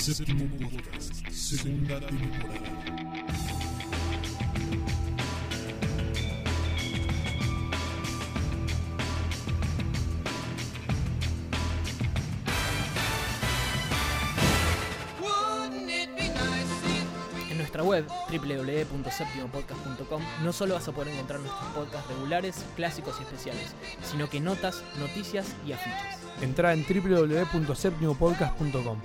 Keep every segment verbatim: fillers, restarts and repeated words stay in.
Séptimo Podcast, segunda temporada. En nuestra web, doble u doble u doble u punto séptimo podcast punto com, no solo vas a poder encontrar nuestros podcasts regulares, clásicos y especiales, sino que notas, noticias y afiches. Entrá en doble u doble u doble u punto séptimo podcast punto com.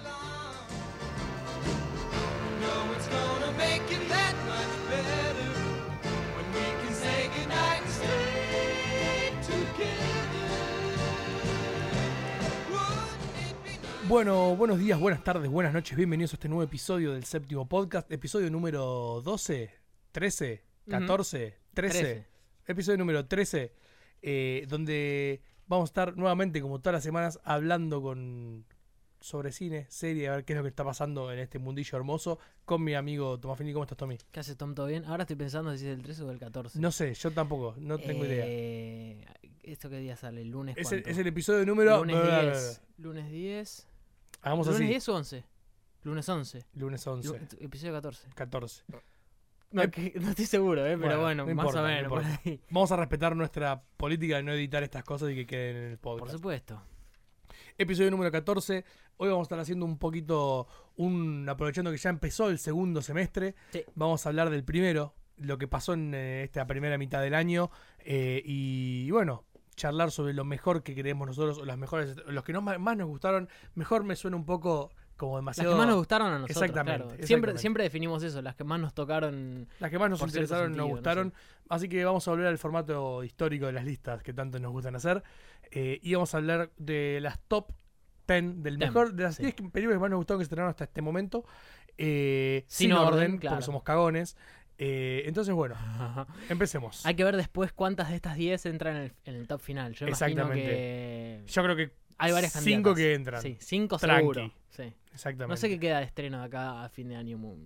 Bueno, buenos días, buenas tardes, buenas noches, bienvenidos a este nuevo episodio del Séptimo Podcast, episodio número doce, trece, catorce, uh-huh. trece, trece, episodio número trece, eh, donde vamos a estar nuevamente, como todas las semanas, hablando con sobre cine, serie, a ver qué es lo que está pasando en este mundillo hermoso, con mi amigo Tomás Fini. ¿Cómo estás, Tommy? ¿Qué haces, Tom? ¿Todo bien? Ahora estoy pensando si es el trece o el catorce. No sé, yo tampoco, no tengo eh, idea. ¿Esto qué día sale? ¿El lunes Es cuánto? el, es el episodio número... Lunes diez. Lunes diez. Hagamos ¿Lunes así. diez o once? Lunes once. Lunes once. Lu- episodio catorce. catorce. No, que, no estoy seguro, ¿eh? Pero bueno, no más importa, o menos. no por importa. ahí. Vamos a respetar nuestra política de no editar estas cosas y que queden en el podcast. Por supuesto. Episodio número catorce. Hoy vamos a estar haciendo un poquito, un aprovechando que ya empezó el segundo semestre. Sí. Vamos a hablar del primero, lo que pasó en eh, esta primera mitad del año. Eh, y, y bueno, charlar sobre lo mejor que creemos nosotros, o las mejores, los que no, más nos gustaron. Mejor me suena un poco como demasiado... Las que más nos gustaron a nosotros, Exactamente, claro. exactamente. Siempre, siempre definimos eso, las que más nos tocaron. Las que más nos por cierto interesaron, sentido, nos gustaron. no sé. Así que vamos a volver al formato histórico de las listas que tanto nos gustan hacer. Eh, y vamos a hablar de las top diez, del Ten, mejor, de las sí. diez películas que más nos gustaron que se estrenaron hasta este momento. Eh, Sin sin orden, orden, claro. porque somos cagones. Eh, entonces, bueno, empecemos. Hay que ver después cuántas de estas diez entran en el, en el top final. Yo imagino Exactamente. que Yo creo que hay varias cinco candidatas. que entran. Sí, cinco Tranqui. seguro. Sí. Exactamente. No sé qué queda de estreno de acá a fin de año. Muy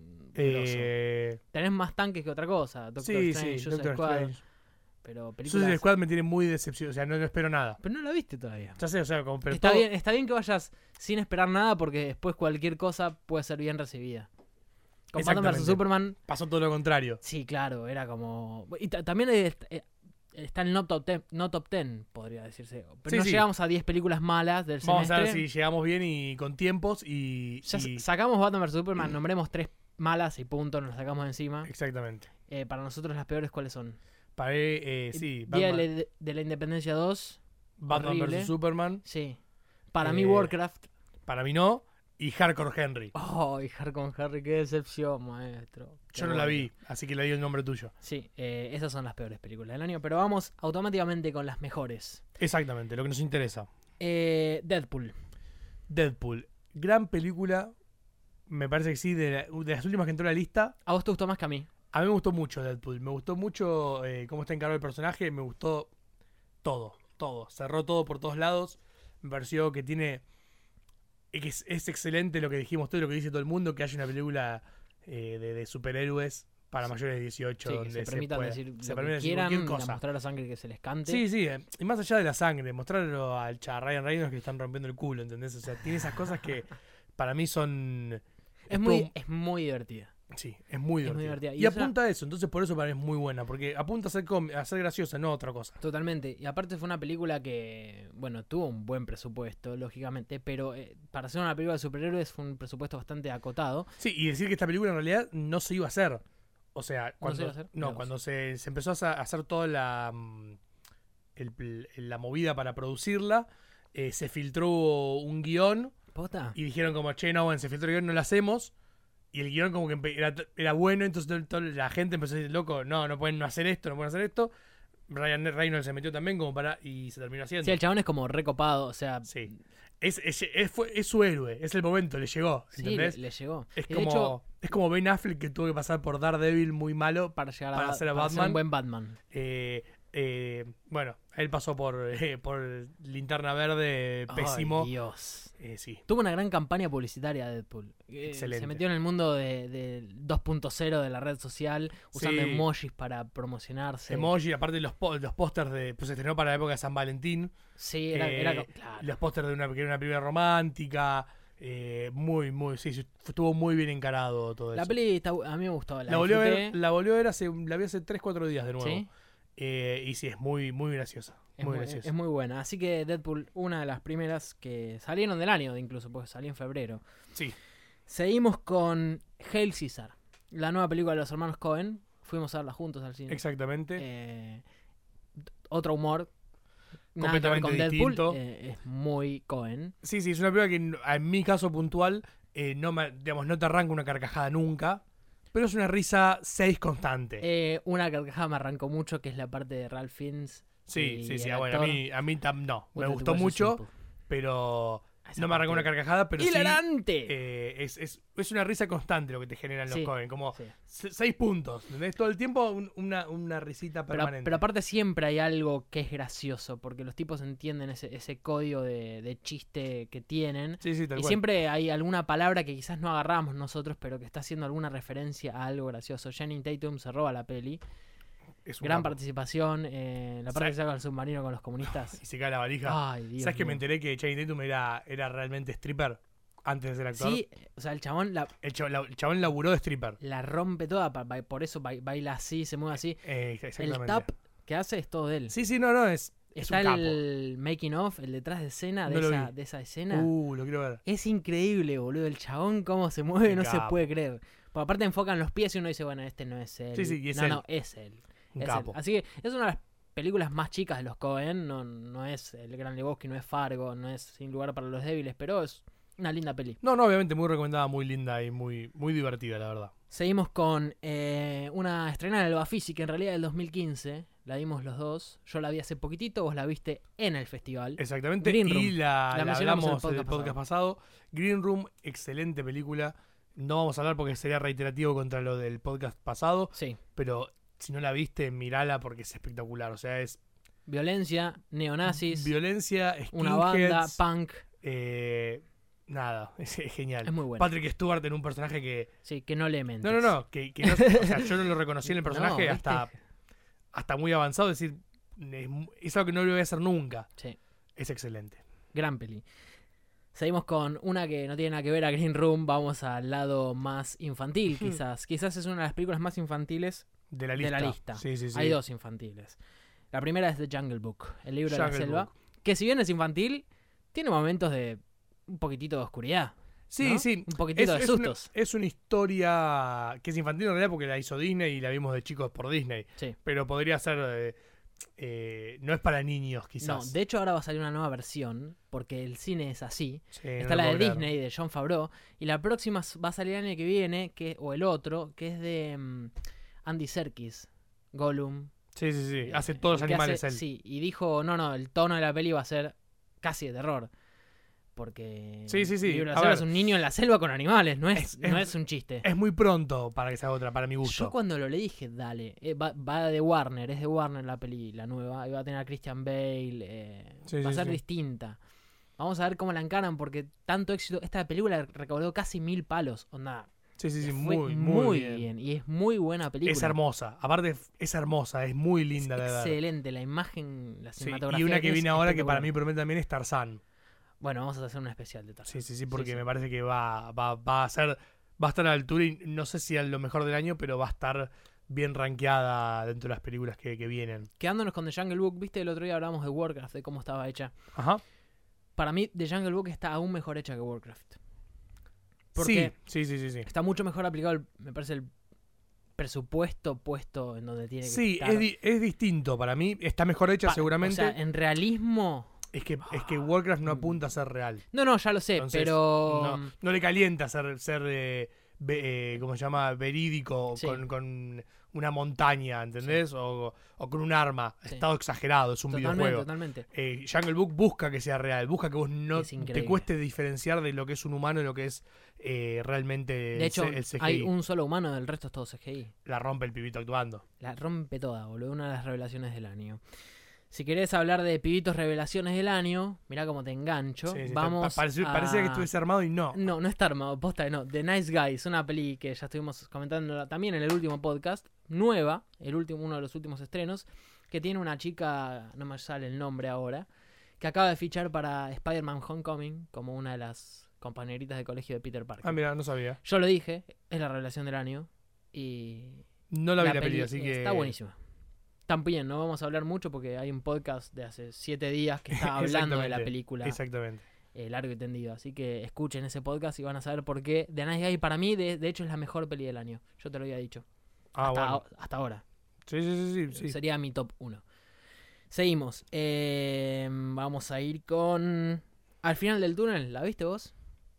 Eh, Tenés más tanques que otra cosa. Doctor sí, Strange, sí, Suicide Doctor Squad. Strange. Pero películas... Suicide Squad me tiene muy decepcionado. O sea, no, no espero nada. Pero no la viste todavía. Ya sé, o sea, como, pero Está todo- bien, está bien que vayas sin esperar nada porque después cualquier cosa puede ser bien recibida. Con Batman versus Exactamente. Superman, pasó todo lo contrario. sí, claro, era como... Y ta- también es- eh, está en el no top ten, no top ten, podría decirse. Pero Sí, no sí. llegamos a diez películas malas del Vamos a ver semestre. si llegamos bien y con tiempos y... Ya y- sacamos Batman versus Superman, nombremos tres malas y punto, nos las sacamos de encima. Exactamente. Eh, para nosotros las peores, ¿cuáles son? Para eh, sí, Día Batman, de, la- de la Independencia dos, Batman horrible. versus Superman. sí. Para Eh, mí Warcraft. Para mí no. Y Hardcore Henry. Oh, y Har con Harry, qué decepción, maestro. Qué Yo no la bueno. vi, así que le di el nombre tuyo. Sí, eh, esas son las peores películas del año, pero vamos automáticamente con las mejores. Exactamente, lo que nos interesa. Eh, Deadpool. Deadpool. Gran película. Me parece que sí, de, la- de las últimas que entró a la lista. ¿A vos te gustó más que a mí? A mí me gustó mucho Deadpool. Me gustó mucho eh, cómo está encarado el personaje. Me gustó todo, todo. Cerró todo por todos lados. Me pareció que tiene... que es, es excelente lo que dijimos todo y lo que dice todo el mundo, que haya una película eh, de, de superhéroes para mayores de dieciocho, Sí, que donde se permitan pueda- decir se lo permita que decir quieran, cualquier y cosa. mostrar la sangre que se les cante. Sí, sí, eh, y más allá de la sangre, mostrarlo al cha- a Ryan Reynolds que le están rompiendo el culo, ¿entendés? O sea, tiene esas cosas que para mí son... es, muy, todo- es muy divertida. Sí, es muy es muy divertida. divertida. Y, Y es apunta a eso, entonces por eso para mí es muy buena, porque apunta a ser, com- a ser graciosa, no a otra cosa. Totalmente. Y aparte fue una película que, bueno, tuvo un buen presupuesto, lógicamente, pero eh, para hacer una película de superhéroes fue un presupuesto bastante acotado. Sí, y decir que esta película en realidad no se iba a hacer. O sea, cuando, se iba a hacer? no, Mirá cuando vos. se, se empezó a sa- a hacer toda la, mm, el- el- la movida para producirla, eh, se filtró un guión ¿Posta? y dijeron como, che, no, bueno, se filtró el guión, no lo hacemos. Y el guión como que empe- era, era bueno, entonces todo- toda la gente empezó a decir, loco, no, no pueden no hacer esto, no pueden hacer esto. Ryan Reynolds se metió también como para... y se terminó haciendo. Sí, el chabón es como recopado, o sea, Sí. Es, es, es, fue- es su héroe, es el momento, le llegó, sí, le, ¿entendés? le llegó. es, Y como, de hecho, es como Ben Affleck que tuvo que pasar por Daredevil muy malo. para llegar a, para ser a para Batman. un buen Batman. Eh, eh, bueno, él pasó por, eh, por Linterna Verde, pésimo. Ay, Dios. Eh, sí, Tuvo una gran campaña publicitaria Deadpool. Eh, Excelente. Se metió en el mundo de, de dos punto cero de la red social, usando Sí. emojis para promocionarse. emoji, aparte los, po- los pósters de. Pues se estrenó para la época de San Valentín. Sí, era, Eh, era co- claro. Los pósters de una, que era una película romántica. Eh, muy, muy, sí, sí, estuvo muy bien encarado todo La eso. peli está, a mí me gustó. La, La volvió a ver, disfruté. la volvió a ver hace, la vi hace tres cuatro días de nuevo. ¿Sí? Eh, y sí, es muy, muy graciosa. Es Muy muy, graciosa. es muy buena. Así que Deadpool, una de las primeras que salieron del año, incluso, porque salió en febrero. Sí, Seguimos con Hail Caesar, la nueva película de los hermanos Coen. Fuimos a verla juntos al cine. exactamente. Eh, otro humor. Nada que ver Completamente con Deadpool. distinto. eh, es muy Coen. Sí, sí, es una película que en, en mi caso puntual eh, no, me, digamos, no te arranca una carcajada nunca, pero es una risa seis constante. Eh, una carcajada me arrancó mucho, que es la parte de Ralph Fiennes. sí, y sí, sí. el ah, bueno, a actor. mí, a mí tam- no, me What gustó the mucho, simple. pero Esa no me arrancó una parte. carcajada, pero sí ¡Hilarante! eh, es, es, es una risa constante lo que te generan los Sí, Coen, como sí. se- seis puntos, ¿entendés? Todo el tiempo un- una, una risita Pero, permanente. pero aparte siempre hay algo que es gracioso, porque los tipos entienden ese, ese código de, de chiste que tienen. sí, sí, tal Y cual. siempre hay alguna palabra que quizás no agarramos nosotros, pero que está haciendo alguna referencia a algo gracioso. Channing Tatum se roba la peli. Es un Gran capo. participación. Eh, la parte que ¿Sabes? saca el submarino con los comunistas. Y se cae la valija. Ay, Dios ¿Sabes que mío. me enteré que Channing Tatum era, era realmente stripper antes de ser actor? Sí, o sea, el chabón la, El, chavo- la- el chabón laburó de stripper. la rompe toda, pa- pa- por eso ba- baila así, se mueve así. Eh, El exactamente. tap que hace es todo de él. Sí, sí, no, no, es, es Está un capo. el making of, el detrás de escena de No lo esa, vi. de esa escena. Uh, lo quiero ver. Es increíble, boludo. El chabón cómo se mueve, Un no se capo. puede creer. Porque aparte enfocan los pies y uno dice, bueno, este no es él. Sí, sí, y es no, él. no, es él. Un es capo. él. Así que es una de las películas más chicas de los Coen. No, no es El Gran Lebowski, no es Fargo, no es Sin Lugar para los Débiles, pero es una linda peli. No, no, obviamente muy recomendada, muy linda y muy, muy divertida, la verdad. Seguimos con eh, una estrenada en el Bafisi, que en realidad es del dos mil quince. La vimos los dos. Yo la vi hace poquitito, vos la viste en el festival. Exactamente. Green y Room. la, La la mencionamos en el hablamos en el podcast podcast pasado. Green Room, excelente película. No vamos a hablar porque sería reiterativo contra lo del podcast pasado, Sí. pero si no la viste, mirala porque es espectacular. O sea, es Violencia, neonazis, violencia, una banda, skinheads, punk. eh, nada, es, es genial. Es muy buena. Patrick Stewart en un personaje que... Sí, que no le mentes. No, no, no, que, que no, o sea, yo no lo reconocí en el personaje No, ¿viste? hasta, hasta muy avanzado, es decir, es, es algo que no lo voy a hacer nunca. Sí, Es excelente. gran peli. Seguimos con una que no tiene nada que ver a Green Room. Vamos al lado más infantil, quizás. Quizás es una de las películas más infantiles De la de lista. la lista. Sí, sí, sí. Hay dos infantiles. La primera es The Jungle Book, el libro de Jungle la selva. Book. Que si bien es infantil, tiene momentos de un poquitito de oscuridad. Sí, ¿no? sí. Un poquitito de es sustos. Una, es una historia que es infantil en realidad porque la hizo Disney y la vimos de chicos por Disney. Sí. Pero podría ser... eh, eh, no es para niños, No, quizás. de hecho ahora va a salir una nueva versión, porque el cine es así. Sí, no Está lo la de puedo creer. Disney, de Jon Favreau, y la próxima va a salir el año que viene, que, o el otro, que es de mm, Andy Serkis, Gollum. Sí, sí, sí. eh, Hace todos los el que animales hace- él. Sí, y dijo, no, no, el tono de la peli va a ser casi de terror. Porque Sí, sí, sí. el libro de la A selva ver. es un niño en la selva con animales, no es, Es- no es- es un chiste. Es muy pronto para que se haga otra, para mi gusto. Yo cuando lo le dije, dale, eh, va, va de Warner, es de Warner la peli, la nueva, y va a tener a Christian Bale, eh, Sí, va a sí, ser sí. distinta. Vamos a ver cómo la encaran, porque tanto éxito, esta película recaudó casi mil palos, onda, Sí, sí, sí. fue Muy, muy, muy, bien. bien. y es muy buena película. Es hermosa. Aparte, es hermosa. Es muy linda Es de ver. excelente, la imagen, la Sí, cinematografía. y una que es viene ahora que para mí espectacular. promete también es Tarzán. Bueno, vamos a hacer un especial de Tarzán. Sí, sí, sí, porque Sí, sí. me parece que va, va, va a ser, va a estar a la altura y no sé si a lo mejor del año, pero va a estar bien rankeada dentro de las películas que, que vienen. Quedándonos con The Jungle Book, viste, el otro día hablamos de Warcraft, de cómo estaba hecha. Ajá. Para mí, The Jungle Book está aún mejor hecha que Warcraft. Sí, Porque sí, sí, sí, sí. está mucho mejor aplicado, el- me parece, el presupuesto puesto en donde tiene que Sí, estar. es, di- es distinto para mí. Está mejor hecha Pa- seguramente. O sea, en realismo... es, que, es que Warcraft no apunta a ser real. No, no, ya lo sé, Entonces, pero... No, no le calienta ser, ser eh, ve- eh, ¿cómo se llama? Verídico Sí. con, con una montaña, ¿entendés? O, o con un arma. Sí. Estado exagerado, es un Totalmente, videojuego. totalmente. Eh, Jungle Book busca que sea real, busca que vos no Es te increíble. cueste diferenciar de lo que es un humano y lo que es eh, realmente De el, hecho, C- el C G I. hay un solo humano, el resto es todo C G I. La rompe el pibito actuando. La rompe toda, boludo. Una de las revelaciones del año. Si querés hablar de pibitos revelaciones del año, mirá cómo te engancho. Sí, sí, Vamos pa- parece- a... Parecía que estuviese armado y no. No, no está armado, posta que no. The Nice Guys, una peli que ya estuvimos comentando también en el último podcast. Nueva, el último, uno de los últimos estrenos. Que tiene una chica, no me sale el nombre ahora, que acaba de fichar para Spider-Man Homecoming como una de las compañeritas de colegio de Peter Parker. Ah, mira, no sabía. Yo lo dije, es la revelación del año. Y No la vi la, peli peli, así que... está buenísima. También no vamos a hablar mucho porque hay un podcast de hace siete días que está hablando de la Exactamente, película Exactamente. eh, largo y tendido. Así que escuchen ese podcast y van a saber por qué The Nice Guy para mí, de, de hecho, es la mejor peli del año. Yo te lo había dicho. Ah, hasta, bueno. a- hasta ahora. Sí, sí, sí, sí, sí. Sería mi top uno. Seguimos. Eh, vamos a ir con... Al final del túnel, ¿la viste vos?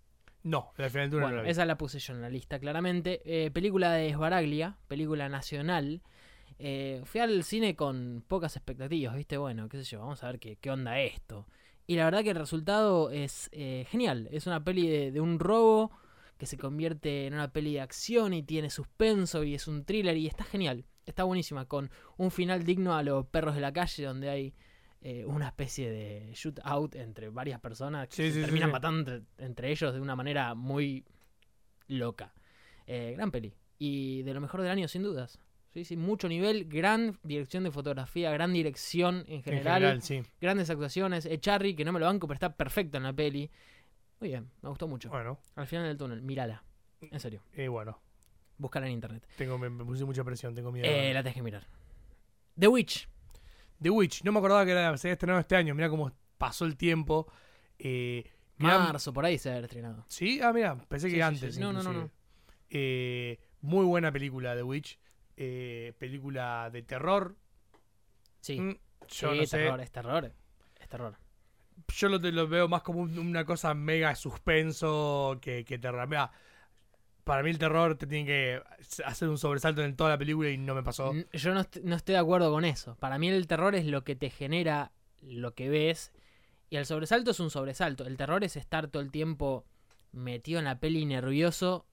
No, al final del túnel Bueno, no la vi. esa la puse yo en la lista, claramente. Eh, película de Sbaraglia, película nacional. Eh, fui al cine con pocas expectativas, ¿viste? Bueno, qué sé yo, vamos a ver qué, qué onda esto. Y la verdad que el resultado es eh, genial. Es una peli de, de un robo que se convierte en una peli de acción y tiene suspenso y es un thriller y está genial. Está buenísima, con un final digno a los Perros de la Calle, donde hay eh, una especie de shootout entre varias personas que Sí, se sí, sí, terminan sí. matando entre, entre ellos de una manera muy loca. Eh, gran peli. Y de lo mejor del año, sin dudas. Sí, sí, mucho nivel, gran dirección de fotografía, gran dirección en En general, general, sí. grandes actuaciones. Echarri, que no me lo banco, pero está perfecto en la peli. Muy bien, me gustó mucho. Bueno, Al final del túnel, mírala. En serio, eh, bueno. búscala en internet. Tengo, me, me puse mucha presión, tengo miedo. Eh, la tenés que mirar. The Witch. The Witch, no me acordaba que era, se había estrenado este año. Mirá cómo pasó el tiempo. Eh, mirá- Marzo, por ahí se debe haber estrenado. Sí, ah, mira, pensé Sí, que sí, antes. sí. No, no, no, inclusive. no. Eh, muy buena película, The Witch. Eh, película de terror. Sí, Mm, yo sí, no sé. terror, es terror. Es terror. Yo lo, lo veo más como un- una cosa mega suspenso que, que terror. Mirá, para mí el terror te tiene que hacer un sobresalto en toda la película y no me pasó. N- Yo no, est- no estoy de acuerdo con eso. Para mí el terror es lo que te genera lo que ves. Y el sobresalto es un sobresalto. El terror es estar todo el tiempo metido en la peli nervioso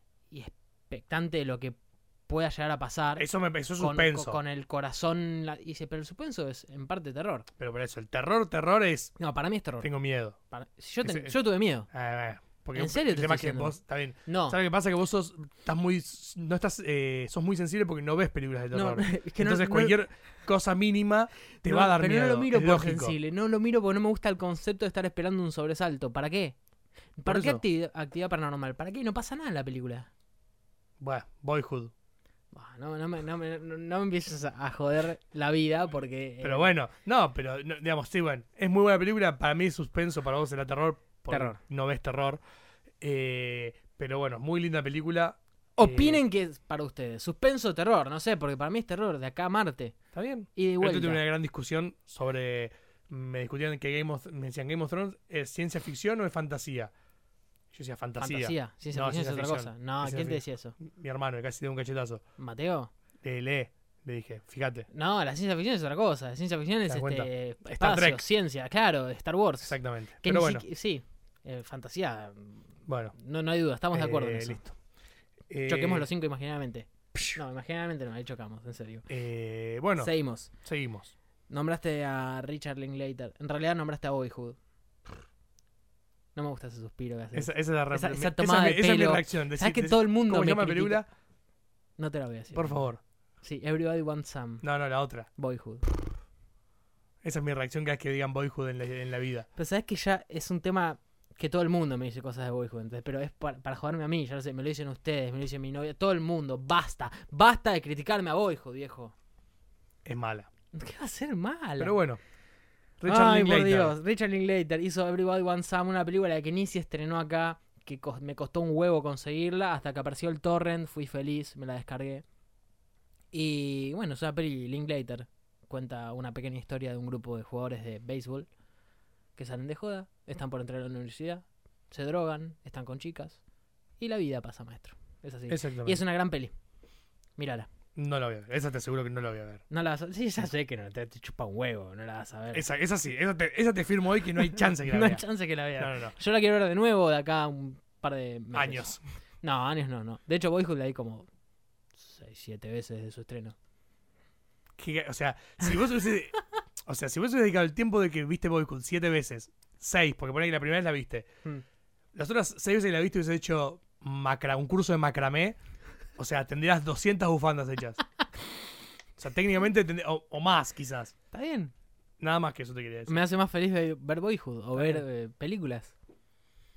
y expectante de lo que pueda llegar a pasar. Eso, me, eso es con, suspenso. con- con el corazón. la- y dice, pero el suspenso es en parte terror. Pero por eso, el terror, terror es. No, para mí es terror. Tengo miedo. Para- si yo, ten- Ese- yo tuve miedo. Ah, ah, porque ¿En serio el te tema estoy es que diciendo? vos, está bien. No. ¿Sabes qué pasa? Que vos sos, estás muy, no estás, eh, sos muy sensible porque no ves películas de No, terror. es que no- Entonces no- cualquier cosa mínima te no, va a dar pero miedo. no lo miro es por lógico. sensible. No lo miro porque no me gusta el concepto de estar esperando un sobresalto. ¿Para qué? ¿Para qué eso. actividad, actividad paranormal? ¿Para qué? No pasa nada en la película. Bueno, Boyhood. Bah, No, no, me, no, me, no, no me empieces a, a joder la vida porque... eh, Pero bueno, no, pero no, digamos, sí, bueno, es muy buena película. Para mí es suspenso, para vos era terror. Porque Terror. no ves terror. Eh, pero bueno, muy linda película. Opinen que es para ustedes. Suspenso o terror, no sé, porque para mí es terror, de acá a Marte. ¿Está bien? Y de Yo vuelta. tuve una gran discusión sobre. Me discutían que Game of, me decían Game of Thrones es ciencia ficción o es fantasía. Yo decía fantasía. Fantasía, ciencia No, ficción es ciencia otra ficción. cosa. No, Es ¿quién te ciencia decía eso? Mi hermano, que casi dio un cachetazo. ¿Mateo? Eh, lee, le dije, fíjate. No, la ciencia ficción es otra cosa. La ciencia ficción es das cuenta? este, Star espacio, Trek. ciencia, claro, Star Wars. Exactamente. Que Pero ni bueno, siqui- sí, eh, fantasía, bueno. no, no hay duda, estamos de acuerdo en eh, eso. Listo. Eh, Choquemos los cinco imaginariamente. No, imaginariamente no, ahí chocamos, en serio. eh, bueno, Seguimos. seguimos. Nombraste a Richard Linklater. En realidad nombraste a Boyhood. No me gusta ese suspiro que haces. Esa, esa es la re- Esa- mi- esa esa tomada es mi- de esa es mi pelo. reacción. ¿Sabes que Decir- todo el mundo ¿Cómo se me llama la critica? película? No te la voy a decir. Por favor. Sí, Everybody Wants Some. No, no, la otra. Boyhood. Esa es mi reacción cada vez que digan Boyhood en la, en la vida. Pero sabes que ya es un tema que todo el mundo me dice cosas de Boyhood. Entonces, pero es para, para joderme a mí, ya lo sé. Me lo dicen ustedes, me lo dice mi novia. Todo el mundo. Basta. Basta de criticarme a Boyhood, viejo. Es mala. ¿Qué va a ser mal? Pero bueno. Richard Ay, por Linklater. Dios. Richard Linklater hizo Everybody Wants Some, una película que ni se estrenó acá, que cos- me costó un huevo conseguirla, hasta que apareció el torrent, fui feliz, me la descargué. Y bueno, es una peli Linklater. Cuenta una pequeña historia de un grupo de jugadores de béisbol que salen de joda, están por entrar a la universidad, se drogan, están con chicas, y la vida pasa, maestro. Es así. Exactamente. Y es una gran peli. Mírala. No la voy a ver. Esa te aseguro que no la voy a ver. No la vas a... Sí, ya sé que no, te, te chupa un huevo, no la vas a ver. Esa, esa sí. Esa te, esa te firmo hoy que no hay chance que la no hay vea. chance que la vea. No, no, no. Yo la quiero ver de nuevo de acá a un par de meses. Años. No, años no, no. De hecho, Boyhood la vi como seis, siete veces de su estreno. Que- o sea, si vos hubiese, o sea, si vos hubiese dedicado el tiempo de que viste Boyhood siete veces, seis, porque por ahí la primera vez la viste, Hmm. las otras seis veces que la viste hubiese hecho macra, un curso de macramé, o sea, tendrías doscientas bufandas hechas. O sea, técnicamente, tendría- o, o más quizás. Está bien. Nada más que eso te quería decir. Me hace más feliz ver ver Boyhood o Está ver bien. eh, películas.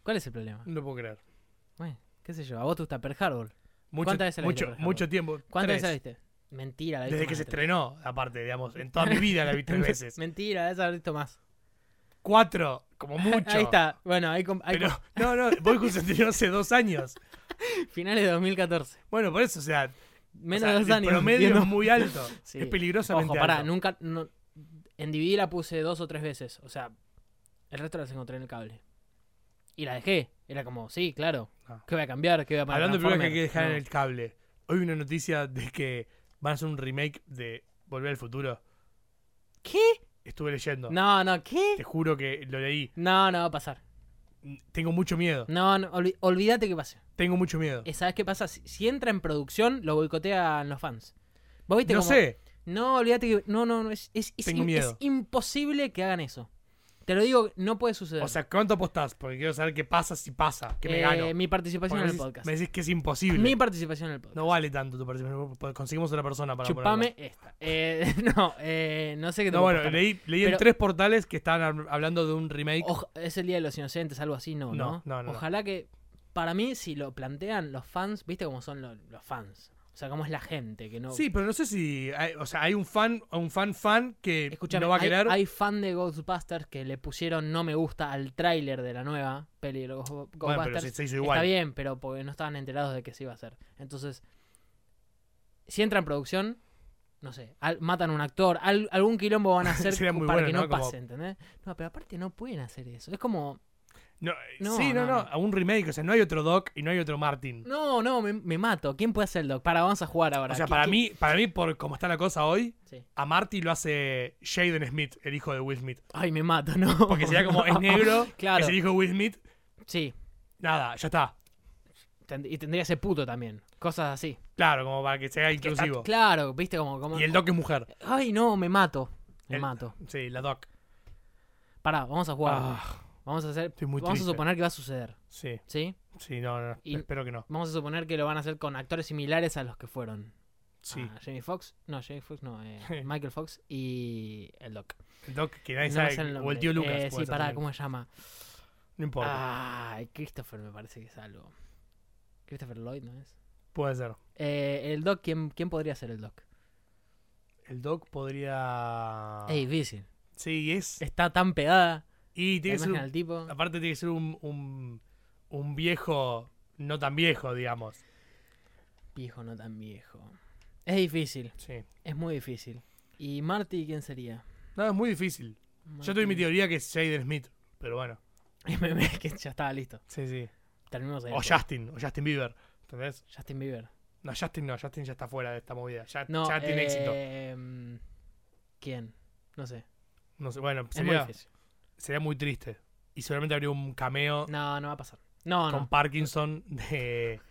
¿Cuál es el problema? No lo puedo creer. Bueno, qué sé yo, a vos te gusta Pearl Harbor. Mucho, ¿Cuántas veces la viste, mucho, Pearl Harbor? mucho tiempo. ¿Cuántas Tres. veces la viste? Mentira, la viste Desde más que se de tres. estrenó, aparte, digamos. En toda mi vida la vi tres veces. Mentira, esa la visto más. Cuatro, como mucho. Ahí está. Bueno, ahí, com- ahí Pero, no, no, Boyhood se estrenó hace dos años. com- finales de dos mil catorce. Bueno, por eso, o sea, Menos o sea, de dos el años. promedio entiendo. es muy alto. Sí. Es peligrosamente Ojo, pará, alto. nunca. No, en D V D la puse dos o tres veces. O sea, el resto las encontré en el cable. Y la dejé. Era como, sí, claro. Ah. ¿Qué voy a cambiar? ¿Qué voy a poner? Hablando de películas que hay que dejar Transformer? en el cable. Hoy vi una noticia de que van a hacer un remake de Volver al Futuro. ¿Qué? Estuve leyendo. No, no, ¿qué? Te juro que lo leí. No, no va a pasar. Tengo mucho miedo. No, no, olvi- olvídate que pase. Tengo mucho miedo. Eh, ¿Sabes qué pasa? Si, si entra en producción, lo boicotean los fans. ¿Vos viste No cómo- sé. No, olvídate que. No, no, no. Es, es, es, Tengo im- miedo. es imposible que hagan eso. Te lo digo, no puede suceder. O sea, ¿cuánto apostás? Porque quiero saber qué pasa si pasa. Que me Eh, gano. Mi participación Porque en el me decís- podcast. Me decís que es imposible. Mi participación en el podcast. No vale tanto tu participación. Conseguimos otra persona para Chupame ponerla. esta. Eh, no, eh, no sé qué te No, puedo bueno, apostar. leí, leí en Pero- tres portales que estaban hab- hablando de un remake. Oja- es el Día de los Inocentes, algo así, no, No, ¿no? no, no, no. Ojalá que. Para mí, si lo plantean los fans, ¿viste cómo son lo- los fans? O sea, cómo es la gente que no. Sí, pero no sé si. Hay, o sea, hay un fan, un fan fan que Escuchame, no va a hay, querer. hay fan de Ghostbusters que le pusieron no me gusta al tráiler de la nueva peli de los Go- Bueno, pero Ghostbusters. se, se hizo igual. Está bien, pero porque no estaban enterados de que se iba a hacer. Entonces, si entra en producción, no sé, al- matan a un actor, al- algún quilombo van a hacer Sería muy para bueno, que no, ¿no? Como- pase, ¿entendés? No, pero aparte no pueden hacer eso. Es como, No, No, sí, no, no, no, no. A un remake. O sea, no hay otro Doc y no hay otro Martin. no, no, me, me mato. ¿Quién puede hacer el doc? Para, vamos a jugar ahora. O sea, ¿Qui- para qui- mí, para mí, por como está la cosa hoy, Sí. a Marty lo hace Jaden Smith, el hijo de Will Smith. Ay, me mato, ¿no? Porque sería como es negro, Claro. es el hijo de Will Smith. Sí, Nada, ya está. Tend- y tendría ese puto también. Cosas así. Claro, como para que sea Que está- inclusivo. claro, viste como... como Y el Doc es mujer. Ay, no, me mato. Me El- mato. Sí, la Doc. Pará, vamos a jugar. Ah, Vamos a hacer... estoy muy Vamos triste. a suponer que va a suceder. Sí, ¿Sí? sí, no, no. Y- Espero que no. Vamos a suponer que lo van a hacer con actores similares a los que fueron. Sí. A Jamie Foxx. No, Jamie Foxx no. eh, Michael Fox y el Doc. El Doc que nadie No sabe. me sale el o nombre. el tío Lucas. Eh, puede sí, ser pará, también. ¿cómo se llama? No importa. Ay, Christopher me parece que es algo. Christopher Lloyd, ¿no es? Puede ser. Eh, el Doc, ¿quién, ¿quién podría ser el Doc? El Doc podría. Es difícil. Sí, es. Está tan pegada Y la tiene que ser. imagen un- al tipo. Aparte, tiene que ser un, un, un viejo. No tan viejo, digamos. Viejo, no tan viejo. Es difícil, Sí. es muy difícil. ¿Y Marty quién sería? No, es muy difícil. Yo tengo mi teoría que es Jaden Smith. Pero bueno. que ya estaba listo. Sí, sí. Terminamos ahí. O Justin. O Justin Bieber. ¿Entendés? Justin Bieber. No, Justin no. Justin ya está fuera de esta movida. Ya, No, ya tiene éxito. eh, ¿Quién? No sé. No sé. Bueno, Es muy sería, difícil. sería muy triste. Y seguramente habría un cameo No, no va a pasar. No, con no. Parkinson de.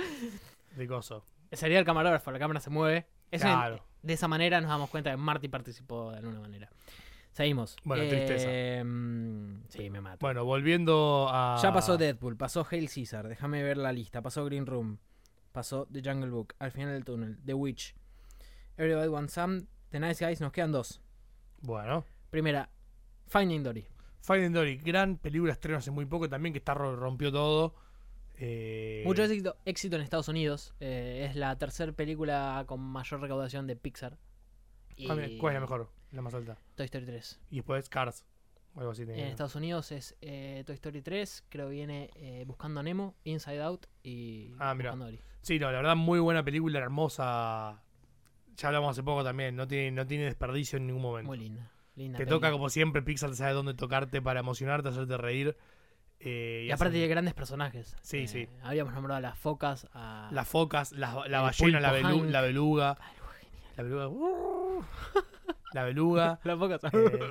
de gozo. Sería el camarógrafo, la cámara se mueve. Eso en- Claro. de esa manera nos damos cuenta que Marty participó de alguna manera. Seguimos. Bueno, tristeza. Eh, mm, sí, me mato. Bueno, volviendo a. Ya pasó Deadpool, pasó Hail Caesar, déjame ver la lista. Pasó Green Room, pasó The Jungle Book, Al final del túnel, The Witch, Everybody Wants Some, The Nice Guys, nos quedan dos. Bueno. Primera, Finding Dory. Finding Dory, gran película, estreno hace muy poco también, que está ro- rompió todo. Eh, Mucho éxito, éxito en Estados Unidos. eh, es la tercera película con mayor recaudación de Pixar. Y ah, mira, ¿cuál es la mejor? La más alta. Toy Story tres. Y después Cars. O algo así. tiene En que- Estados Unidos es eh, Toy Story tres, creo que viene eh, Buscando a Nemo, Inside Out y Ah, mira. Buscando a Dory. Sí, no, la verdad, muy buena película, hermosa. Ya hablamos hace poco también, no tiene, no tiene desperdicio en ningún momento. Muy linda. linda Te peli. toca como siempre, Pixar te sabe dónde tocarte para emocionarte, hacerte reír. eh, Y aparte hacen- tiene grandes personajes. Sí, Eh, sí. Habíamos nombrado a las focas, a... las focas, la, la El ballena, la, pulpo belu- Hank. la beluga. Algo genial. La beluga. uh, la beluga. Las focas. eh,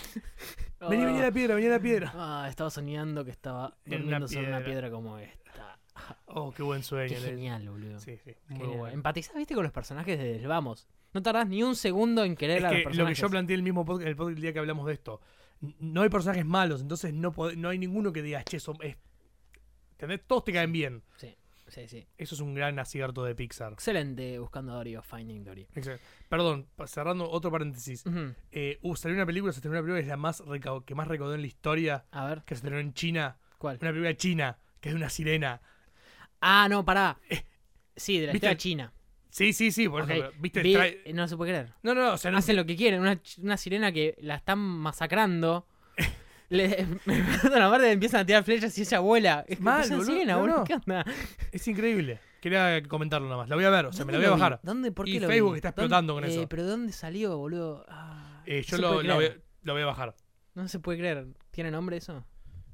Oh. vení, vení a la piedra, vení a la piedra. Ah, estaba soñando que estaba En una durmiendo sobre una piedra. piedra como esta. Oh, qué buen sueño. Qué ¿eh? genial, boludo. Sí, sí, muy Genial. bueno. Empatizás, viste, con los personajes desde el vamos. No tardás ni un segundo en querer Es a los que lo personajes. que yo planteé en el mismo podcast, el podcast el día que hablamos de esto, n- no hay personajes malos, entonces no, pod- no hay ninguno que diga, che, son, es, ¿entendés? Todos te caen bien. Sí, sí, sí. Eso es un gran acierto de Pixar. Excelente Buscando a Dory o Finding Dory. Excel- Perdón, pa- cerrando otro paréntesis. Ujú. Eh, uh, salió una película, se estrenó una película que es la más recau- que más recaudó en la historia, A ver, que se estrenó en China ¿Cuál? Una película china, que es de una sirena. Ah, no, pará. Sí, de la ¿Viste? historia china. Sí, sí, sí, por Ok, eso. ¿Viste el vi- trai- No se puede creer. No, no, o sea, no, Hacen lo que quieren. Una, ch- una sirena que la están masacrando. Le, me matan la parte que empiezan a tirar flechas y ella vuela. Es que Mal, es una boludo. sirena, No, boludo. no. ¿Qué onda? es increíble. Quería comentarlo nomás. La voy a ver, o sea, me la voy a ¿Dónde lo bajar. vi? ¿Dónde? ¿Por qué Y lo Facebook vi? está ¿Dónde- explotando con eh, eso. ¿Pero dónde salió, boludo? Ah, Eh, yo no se lo, puede lo, voy, creer. lo voy a bajar. No se puede creer. ¿Tiene nombre eso?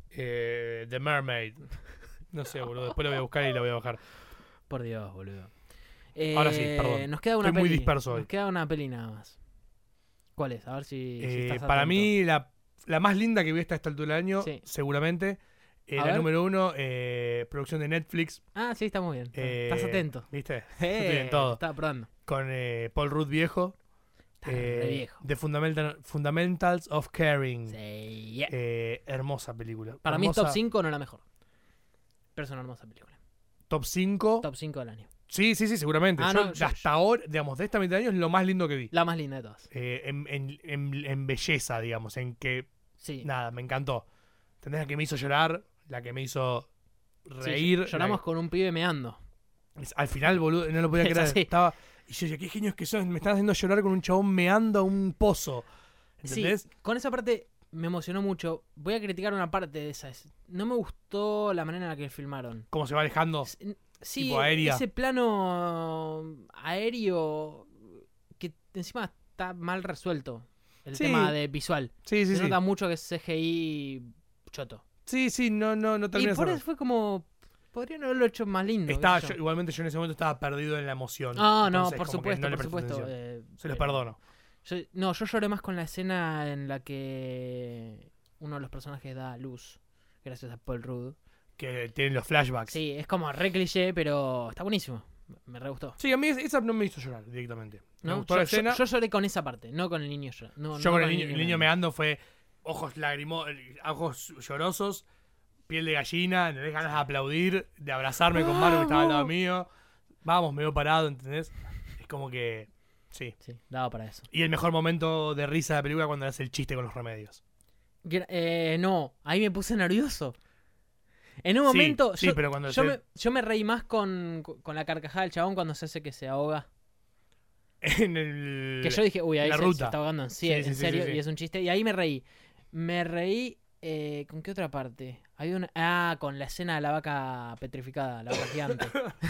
Eh, The Mermaid. No sé, boludo. Después lo voy a buscar y lo voy a bajar. Por Dios, boludo. Ahora sí, Eh, perdón. Nos queda una Estoy muy peli. disperso hoy. Nos queda una peli nada más. ¿Cuál es? A ver si, si Eh, estás para atento. mí, la, la más linda que vi hasta esta altura del año, Sí. seguramente. Eh, A la ver. número uno, eh, producción de Netflix. Ah, sí, está muy bien. Está- Eh, Estás atento. ¿Viste? Eh, Estoy en todo. Estaba probando. Con eh, Paul Rudd viejo. Está re eh, viejo. The Fundamental, Fundamentals of Caring. Sí, yeah. Eh, hermosa película. Para mí es Hermosa- top cinco, no la mejor. Pero es una hermosa película. Top cinco. Top cinco del año. Sí, sí, sí, seguramente. Ah, Yo, no, yo- hasta ahora, digamos, de esta mitad de año es lo más lindo que vi. La más linda de todas. Eh, en, en- en- en belleza, digamos, en que, Sí. nada, me encantó. ¿Entendés? La que me hizo llorar, la que me hizo Sí, reír. lloramos la- con un pibe meando. es- Al final, boludo, no lo podía Es creer. así. Estaba, y yo decía, qué genios que son. Me están haciendo llorar con un chabón meando a un pozo. ¿Entendés? Sí, con esa parte me emocionó mucho. Voy a criticar una parte de esa. Es- No me gustó la manera en la que filmaron. Cómo se va alejando. S- Sí, Tipo aérea. ese plano aéreo que encima está mal resuelto. El Sí. tema de visual. Sí, sí, Se sí. nota mucho que es C G I choto. Sí, sí, no, no, no Y termina de por ser- eso fue como... Podrían haberlo hecho más lindo. Estaba, qué sé yo- igualmente yo en ese momento estaba perdido en la emoción. Ah, no, Entonces, por como que supuesto, no le por presté supuesto. atención. eh, Se los eh, perdono. yo- no, yo lloré más con la escena en la que uno de los personajes da a luz, gracias a Paul Rudd. Que tienen los flashbacks. Sí, es como re cliché, pero está buenísimo. Me re gustó. Sí, a mí esa no me hizo llorar directamente. Me ¿No? gustó Yo, la yo- escena. yo lloré con esa parte, no con el niño llorando. No, Yo no con el niño, el niño meando. meando fue ojos lagrimo, ojos llorosos, piel de gallina, me ganas de aplaudir, de abrazarme con Manu que estaba al lado mío. Vamos, me veo parado, ¿entendés? Es como que. Sí. Sí, daba para eso. Y el mejor momento de risa de la película cuando hace el chiste con los remedios. Gra- Eh, no, ahí me puse nervioso. En un Sí, momento, sí, yo, pero cuando yo se- me, yo me reí más con, con la carcajada del chabón cuando se hace que se ahoga. En el. Que yo dije, uy, ahí la se, ruta. se está ahogando en, sí, Sí, en sí, sí, serio, sí, sí. y es un chiste. Y ahí me reí. Me reí, eh, ¿con qué otra parte? Hay una, ah, con la escena de la vaca petrificada, la vaca gigante.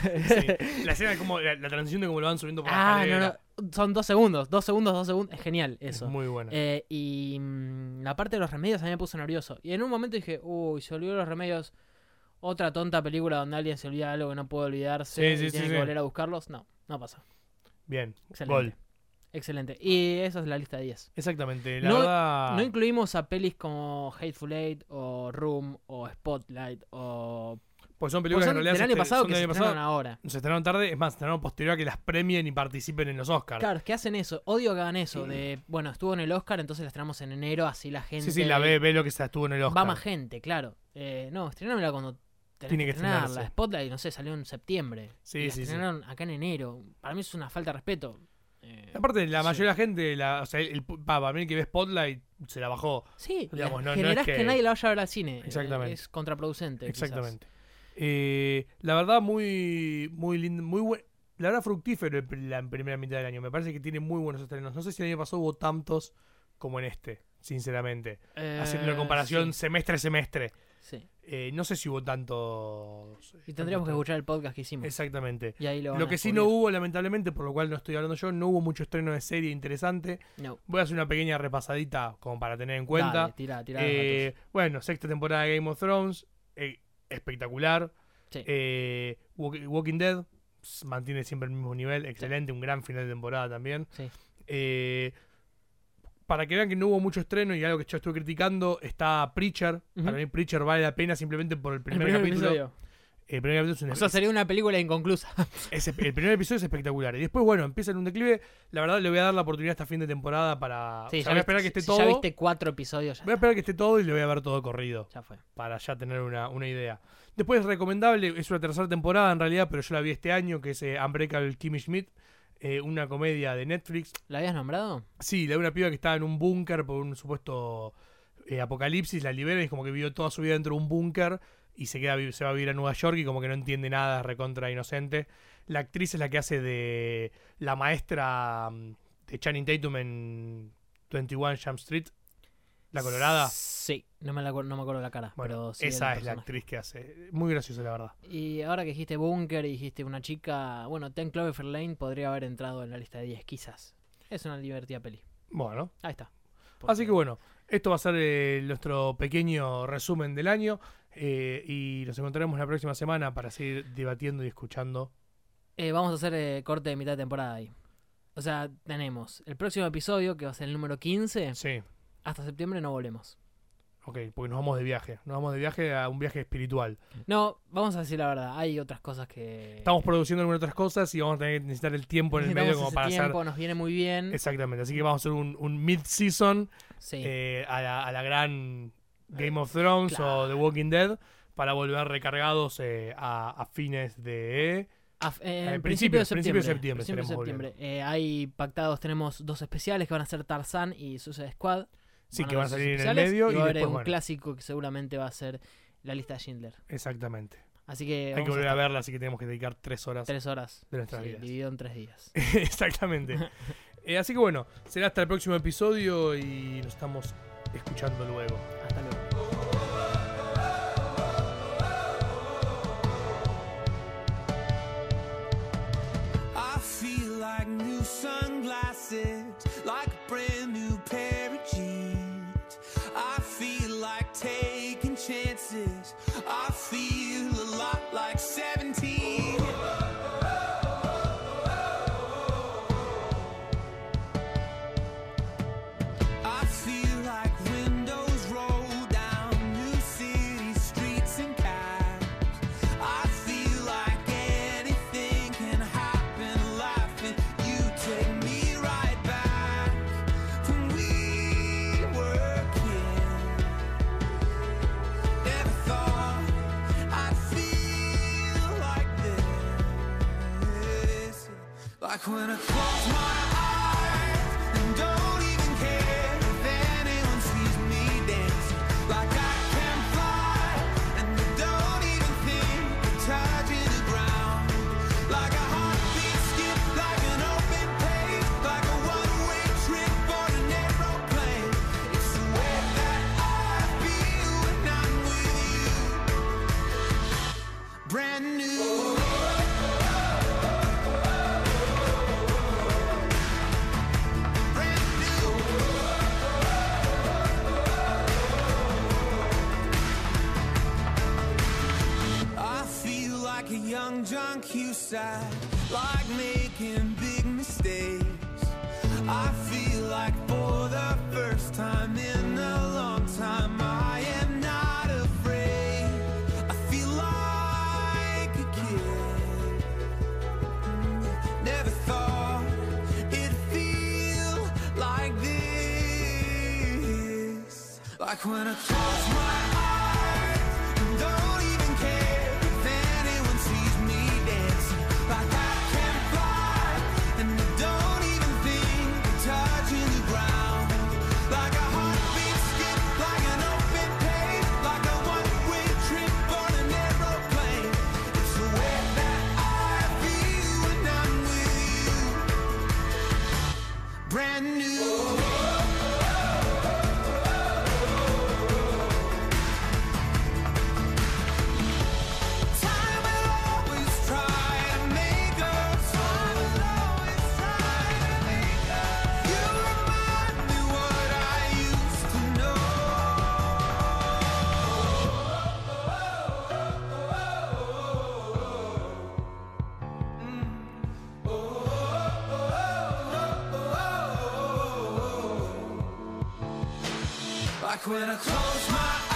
Sí. La escena, de cómo, la, la transición de cómo lo van subiendo por la ah, no, escalera. no, son dos segundos, dos segundos, dos segundos. Es genial Es eso. muy buena. Eh, y mm, la parte de los remedios a mí me puso nervioso. Y en un momento dije, uy, se olvidó los remedios. Otra tonta película donde alguien se olvida de algo que no puede olvidarse Sí, sí, y sí, tiene que sí. volver a buscarlos. No, no pasa. Bien. Excelente. Gol. Excelente. Y esa es la lista de diez. Exactamente. La No- verdad. No incluimos a pelis como Hateful Eight o Room o Spotlight o... Pues son Pues películas son que en realidad del se año estre- pasado son que del se año estrenan pasado. ahora. Se estrenaron tarde, es más, se estrenaron posterior a que las premien y participen en los Oscars. Claro, es que hacen eso. Odio que hagan eso. De, bueno, estuvo en el Oscar, entonces la estrenamos en enero, así la gente... Sí, sí, la ve, ve lo que se estuvo en el Oscar. Va más gente, claro. Eh, no, estrenámela cuando tenés Tiene que que estrenarla. estrenarse. Spotlight, no sé, salió en septiembre. Sí, y la sí, sí. estrenaron acá en enero. Para mí es una falta de respeto. Eh, Aparte, la sí. mayoría de la gente, la, o sea, el, el- pa, para mí el que ve Spotlight se la bajó. Sí, digamos, no- no generás es que- que... nadie la vaya a ver al cine. Exactamente. Eh, Es contraproducente. quizás. Exactamente. Eh, la verdad, muy, muy lindo, muy buen. La verdad, fructífero el- la primera mitad del año. Me parece que tiene muy buenos estrenos. No sé si el año pasado hubo tantos como en este, sinceramente. Eh, Haciendo la comparación sí, semestre a semestre. sí. Eh, no sé si hubo tantos. Y tendríamos que escuchar el podcast que hicimos. Exactamente. Y ahí lo, van Lo a que sí no descubrir. hubo, lamentablemente, por lo cual no estoy hablando yo, no hubo mucho estreno de serie interesante. No. Voy a hacer una pequeña repasadita como para tener en cuenta. Dale, tira, tira los Eh, datos. bueno, sexta temporada de Game of Thrones, eh, espectacular. Sí. Eh, Walk- Walking Dead s- mantiene siempre el mismo nivel, excelente, un gran final de temporada también. Sí. Eh, para que vean que no hubo mucho estreno y algo que yo estuve criticando, está Preacher. Ujú. Para mí Preacher vale la pena simplemente por el El primer, primer capítulo. episodio. El primer capítulo es un O sea, sería una película inconclusa. es- el primer episodio es espectacular. Y después, bueno, empieza en un declive. La verdad, le voy a dar la oportunidad hasta fin de temporada para. Sí, o sea, ya voy a viste- esperar que esté si todo. Ya viste cuatro episodios. Ya, Voy a esperar que esté todo y le voy a ver todo corrido. ya fue. Para ya tener una, una idea. Después, recomendable, es una tercera temporada en realidad, pero yo la vi este año, que es eh, Unbreakable Kimmy Schmidt, eh, una comedia de Netflix. ¿La habías nombrado? Sí, la de una piba que estaba en un búnker por un supuesto eh, Apocalipsis, la libera y es como que vivió toda su vida dentro de un búnker y se queda se va a vivir a Nueva York y como que no entiende nada, es recontra inocente. La actriz es la que hace de la maestra de Channing Tatum en veintiuno Jump Street, la colorada. Sí, no me, la, no me acuerdo la cara. Bueno, pero sí esa el es la actriz que hace. Muy graciosa, la verdad. Y ahora que dijiste Bunker y dijiste una chica, bueno, ten Cloverfield Lane podría haber entrado en la lista de diez, quizás. Es una divertida peli. Bueno. Ahí está. Porque... Así que bueno, esto va a ser eh, nuestro pequeño resumen del año eh, y nos encontraremos la próxima semana para seguir debatiendo y escuchando. Eh, vamos a hacer eh, corte de mitad de temporada ahí. O sea, tenemos el próximo episodio, que va a ser el número quince. Sí. Hasta septiembre no volvemos. Ok, porque nos vamos de viaje. Nos vamos de viaje a un viaje espiritual. No, vamos a decir la verdad. Hay otras cosas que... Estamos produciendo algunas otras cosas y vamos a tener que necesitar el tiempo en el medio como para tiempo, hacer... nos viene muy bien. Exactamente. Así que vamos a hacer un, un mid-season Sí. eh, a, la, a la gran Game of Thrones Claro. o The Walking Dead para volver recargados eh, a, a fines de... A, eh, Eh, principio de principio septiembre. de septiembre Principio de estaremos septiembre. Eh, hay pactados, tenemos dos especiales que van a ser Tarzán y Suicide Squad. Sí, Van que a van a ser salir en el especiales, medio y y va a haber después, un bueno. clásico que seguramente va a ser la lista de Schindler. Exactamente. Así que Hay vamos que volver a a estar verla, así que tenemos que dedicar tres horas tres horas. de nuestras Sí, vidas. dividido en tres días. Exactamente. Eh, así que bueno, será hasta el próximo episodio y nos estamos escuchando luego. Hasta luego. I feel like new sunglasses, like a brand new pair of jeans. I feel like taking chances. I feel a lot like seventeen. I feel like windows roll down new city streets and cabs. I feel like anything can happen, laughing. You take me right back when we were kids. Never thought I'd feel like this. Like when I close my eyes and don't even care if anyone sees me dancing. Like I can fly and I don't even think of touching the ground. Like a heartbeat skip, like an open page, like a one-way trip on an aeroplane. It's the way that I feel when I'm with you. Brand new. Brand new. I feel like a young John Cusack, like making big mistakes. I feel like for the first time in a long time, I am not afraid. I feel like a kid. Never thought it'd feel like this. Like when I close my eyes and don't even care if anyone sees me dancing. Like I can fly and I don't even think of touching the ground. Like a heartbeat skip, like an open page, like a one-way trip on an aeroplane. It's the way that I feel when I'm with you. Brand new. Time will always try to make us. Time will always try to make us. You remind me what I used to know. Like when I close my